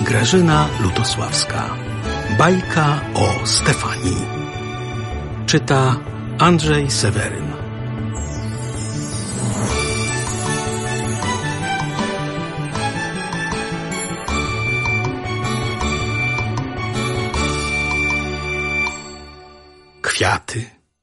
Grażyna Lutosławska. Bajka o Stefanii. Czyta Andrzej Seweryn. Kwiaty.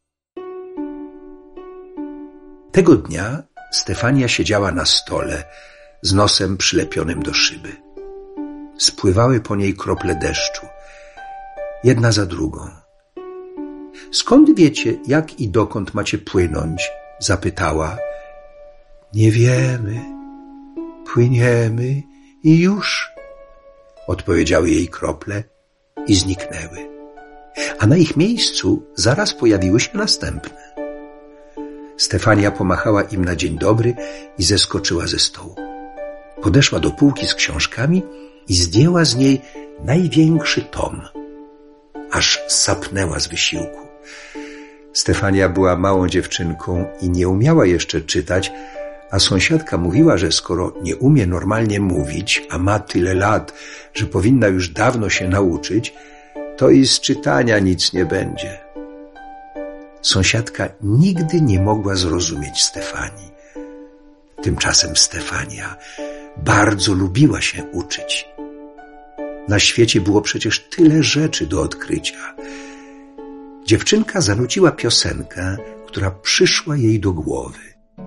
Tego dnia Stefania siedziała na stole z nosem przylepionym do szyby. Spływały po niej krople deszczu, jedna za drugą. Skąd wiecie, jak i dokąd macie płynąć? Zapytała. Nie wiemy, płyniemy i już, odpowiedziały jej krople i zniknęły. A na ich miejscu zaraz pojawiły się następne. Stefania pomachała im na dzień dobry i zeskoczyła ze stołu. Podeszła do półki z książkami i zdjęła z niej największy tom. Aż sapnęła z wysiłku. Stefania była małą dziewczynką i nie umiała jeszcze czytać, a sąsiadka mówiła, że skoro nie umie normalnie mówić, a ma tyle lat, że powinna już dawno się nauczyć, to i z czytania nic nie będzie. Sąsiadka nigdy nie mogła zrozumieć Stefanii. Tymczasem Stefania bardzo lubiła się uczyć. Na świecie było przecież tyle rzeczy do odkrycia. Dziewczynka zanuciła piosenkę, która przyszła jej do głowy.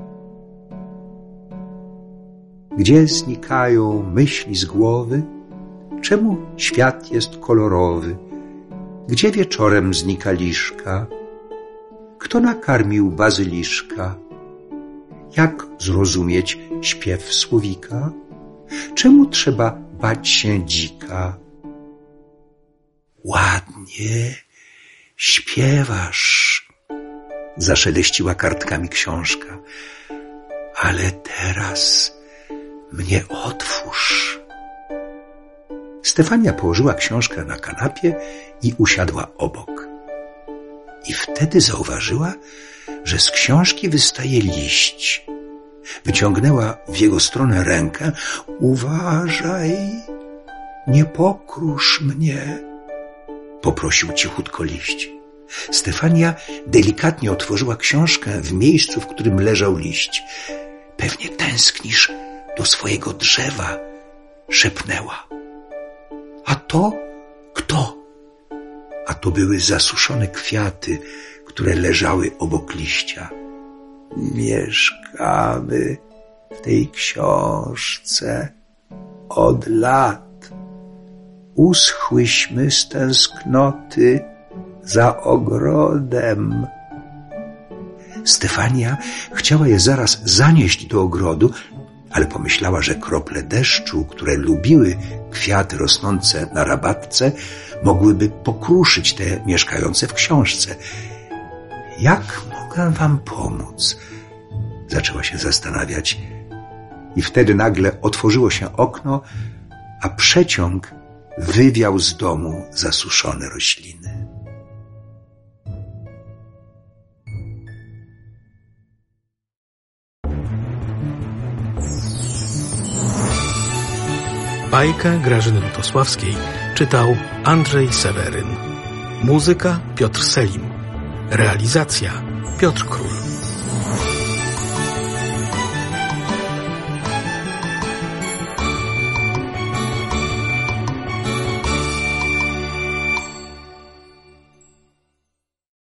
Gdzie znikają myśli z głowy? Czemu świat jest kolorowy? Gdzie wieczorem znika liszka? Kto nakarmił bazyliszka? Jak zrozumieć śpiew słowika? Czemu trzeba bać się dzika? Ładnie śpiewasz, zaszeleściła kartkami książka, ale teraz mnie otwórz. Stefania położyła książkę na kanapie i usiadła obok. I wtedy zauważyła, że z książki wystaje liść. Wyciągnęła w jego stronę rękę. Uważaj, nie pokrusz mnie, poprosił cichutko liść. Stefania delikatnie otworzyła książkę w miejscu, w którym leżał liść. Pewnie tęsknisz do swojego drzewa, szepnęła. A to kto? A to były zasuszone kwiaty, które leżały obok liścia. Mieszkamy w tej książce od lat. Uschłyśmy z tęsknoty za ogrodem. Stefania chciała je zaraz zanieść do ogrodu, ale pomyślała, że krople deszczu, które lubiły kwiaty rosnące na rabatce, mogłyby pokruszyć te mieszkające w książce. Jak mogę wam pomóc? Zaczęła się zastanawiać. I wtedy nagle otworzyło się okno, a przeciąg wywiał z domu zasuszone rośliny. Bajkę Grażyny Lutosławskiej czytał Andrzej Seweryn. Muzyka Piotr Selim. Realizacja Piotr Król.